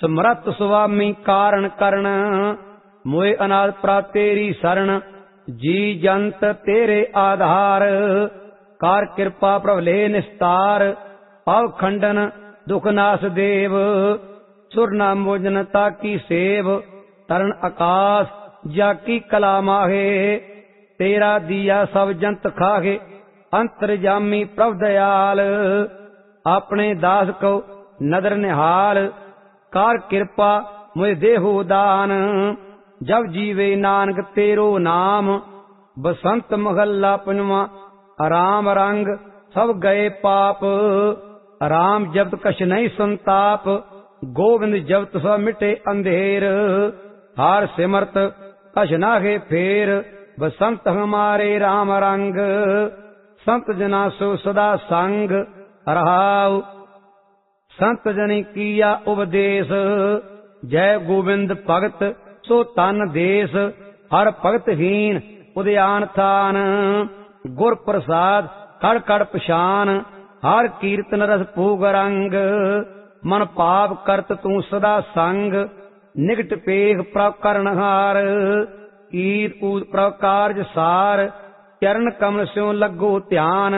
ਸਮਰੱਥ ਸੁਆਮੀ ਕਾਰਨ ਕਰਨ, ਮੋਏ ਅਨਾਦ ਪ੍ਰਾ ਤੇਰੀ ਸਰਣ। ਜੀ ਜੰਤ ਤੇਰੇ ਆਧਾਰ, ਕਾਰ ਕਿਰਪਾ ਪ੍ਰਭ ਲੈ ਨਿਸਤਾਰ। ਪਵ ਖੰਡਨ ਦੁਖ ਨਾਸ ਦੇਵ, ਸੁਰ ਨਾ ਮੋਜਨ ਤਾਕੀ ਸੇਵ। ਤਰਨ ਆਕਾਸ ਜਾ ਕੀ ਕਲਾ ਮਾਹੇ, ਤੇਰਾ ਦੀਆ ਸਭ ਜੰਤ ਖਾਹੇ। ਅੰਤਰਜਾਮੀ ਪ੍ਰਭ ਦਇਆਲ, ਆਪਣੇ ਦਾਸ ਕੋ ਨਦਰ ਨਿਹਾਲ। ਕਾਰ ਕਿਰਪਾ ਮੁਝ ਦੇਹੋ ਦਾਨ, ਜਬ ਜੀਵੇ ਨਾਨਕ ਤੇਰੋ ਨਾਮ। ਬਸੰਤ ਮਹੱਲਾ ਪੰਜਵਾਂ। ਰਾਮ ਰੰਗ ਸਭ ਗਏ ਪਾਪ, ਰਾਮ ਜਪਤ ਕਛ ਨਹੀਂ ਸੰਤਾਪ। ਗੋਬਿੰਦ ਜਪਤ ਸਭ ਮਿਟੇ ਅੰਧੇਰ, ਹਾਰ ਸਿਮਰਤ ਕਛ ਨਾਹੇ ਫੇਰ। ਬਸੰਤ ਹਮਾਰੇ ਰਾਮ ਰੰਗ, ਸੰਤ ਜਨਾ ਸੋ ਸਦਾ ਸੰਗ। ਰਹਾਉ ਸੰਤ ਜਨੀ ਕੀਆ ਉਪਦੇਸ਼, ਜੈ ਗੋਬਿੰਦ ਭਗਤ ਸੋ ਤਨ ਦੇਸ। ਹਰ ਭਗਤ ਹੀਨ ਉਦਿਆਨ ਥਾਨ, ਗੁਰ ਪ੍ਰਸਾਦ ਕੜ ਕੜ ਪਛਾਨ। ਹਰ ਕੀਰਤਨ ਰਸ ਭੋਗ ਰੰਗ, ਮਨ ਪਾਪ ਕਰਤ ਤੂੰ ਸਦਾ ਸੰਗ। ਨਿਕਟ ਪੇਖ ਪ੍ਰਭ ਕਰਨਹਾਰ, ਕੀਰਤ ਊਤ ਪ੍ਰਭ ਕਾਰਜ ਸਾਰ। ਚਰਨ ਕਮਲ ਸਿਉ ਲੱਗੋ ਧਿਆਨ,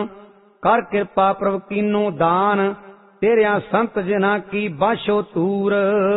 ਕਰ ਕਿਰਪਾ ਪ੍ਰਭ ਕੀਨੋ ਦਾਨ। ਤੇਰਿਆਂ ਸੰਤ ਜਿਨ੍ਹਾਂ ਕੀ ਬਾਸ਼ੋ ਤੂਰ,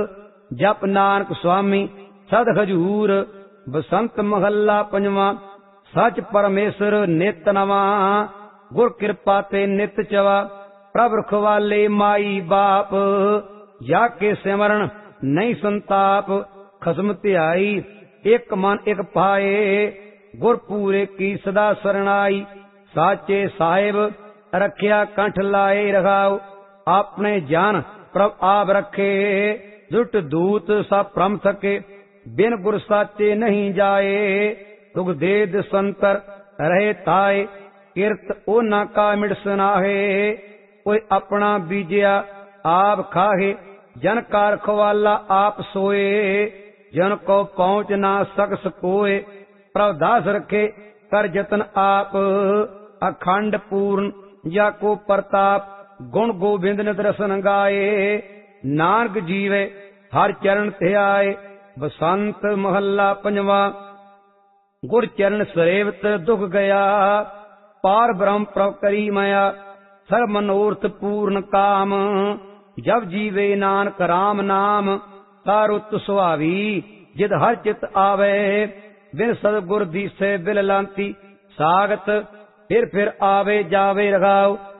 ਜਪ ਨਾਨਕ ਸੁਆਮੀ ਸਦ ਹਜੂਰ। ਬਸੰਤ ਮਹੱਲਾ ਪੰਜਵਾਂ। ਸਚ ਪਰਮੇਸ਼ਰ ਨਿਤ ਨਵਾਂ, ਗੁਰ ਕਿਰਪਾ ਤੇ ਨਿਤ ਚਵਾ। ਪ੍ਰਭ ਰਖਵਾਲੇ ਮਾਈ ਬਾਪ, ਜਾ ਕੇ ਸਿਮਰਨ ਨਹੀਂ ਸੰਤਾਪ। ਖਸਮ ਧਿਆਈ ਇੱਕ ਮਨ ਇੱਕ ਪਾਏ, ਗੁਰ ਪੂਰੇ ਕੀ ਸਦਾ ਸਰਣਾਈ। ਸਾਚੇ ਸਾਹਿਬ ਰੱਖਿਆ ਕੰਠ ਲਾਏ ਰਖਾਓ, ਆਪਣੇ ਜਨ ਪ੍ਰਭ ਆਪ ਰੱਖੇ। ਦੁਟ ਦੂਤ ਸਭ ਭ੍ਰਮ ਥਕੇ, ਬਿਨ ਗੁਰ ਸਾਚੇ ਨਹੀਂ ਜਾਏ। ਤੁਗ ਦੇ ਦਸੰਤਰ ਰਹੇ ਤਾਏ, ਕਿਰਤ ਉਹਨਾਂ ਕਾ ਮਿਟ ਸੁਨਾਹੇ। ਕੋਈ ਆਪਣਾ ਬੀਜਿਆ ਆਪ ਖਾਹੇ, ਜਨ ਕਾ ਰਖਵਾਲਾ ਆਪ ਸੋਏ। ਜਨ ਕੋ ਪਹੁੰਚ ਨਾ ਸਕਸ ਕੋਏ, ਪ੍ਰਭ ਦਾਸ ਰਖੇ ਕਰ ਜਤਨ ਆਪ। ਅਖੰਡ ਪੂਰਨ ਜਾ ਕੋ ਪ੍ਰਤਾਪ, ਗੁਣ ਗੋਬਿੰਦ ਨਿਤ ਰਸਨ ਗਾਏ। ਨਾਨਕ ਜੀਵੇ ਹਰ ਚਰਨ ਧਿਆਏ। ਬਸੰਤ ਮਹੱਲਾ ਪੰਜਵਾਂ। ਗੁਰ ਚਰਨ ਸਰੇਵਤ ਦੁਖ ਗਿਆ, ਪਾਰ ਬ੍ਰਹਮ ਪ੍ਰਭ ਕਰੀ ਮਾਇਆ। ਸਰਬ ਮਨੋਰਥ ਪੂਰਨ ਕਾਮ, ਜਬ ਜੀਵੇ ਨਾਨਕ ਰਾਮ ਨਾਮ। ਤਾਰੁਤ ਸੁਹਾਵੀ ਜਿਦ ਹਰ ਚਿਤ ਆਵੇ, ਬਿਨ ਸਤਿਗੁਰ ਦੀਸੇ ਬਿਲ ਲਾਂਤੀ। ਸਾਗਤ ਫਿਰ ਆਵੇ ਜਾਵੇ ਰਖਾਉ,